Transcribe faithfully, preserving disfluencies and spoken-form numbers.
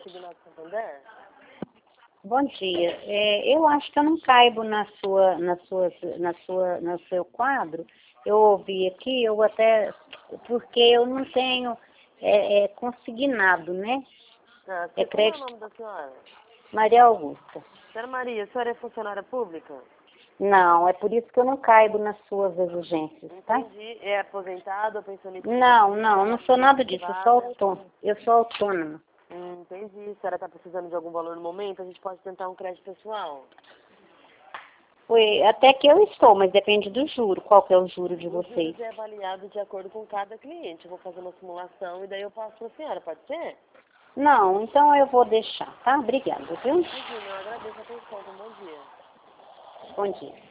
aqui do Banco Santander. Bom dia. É, eu acho que eu não caibo na sua, na sua, na sua, no seu quadro. Eu ouvi aqui, eu até, porque eu não tenho é, é, consignado, né? Ah, É qual crédito. é o nome da senhora? Maria Augusta. Senhora Maria, a senhora é funcionária pública? Não, é por isso que eu não caibo nas suas exigências, tá? Entendi. É aposentado ou pensionista? Não, não, não sou nada disso, eu sou privada? autônoma. Eu sou autônoma. Hum, entendi. A senhora está precisando de algum valor no momento? A gente pode tentar um crédito pessoal. Foi, até que eu estou, mas depende do juro. Qual que é o juro de O vocês? juros é avaliado de acordo com cada cliente. Eu vou fazer uma simulação e daí eu passo para a senhora, pode ser? Não, então eu vou deixar, tá? Obrigada, viu? Imagina, eu agradeço a atenção. Um bom dia. Bom dia.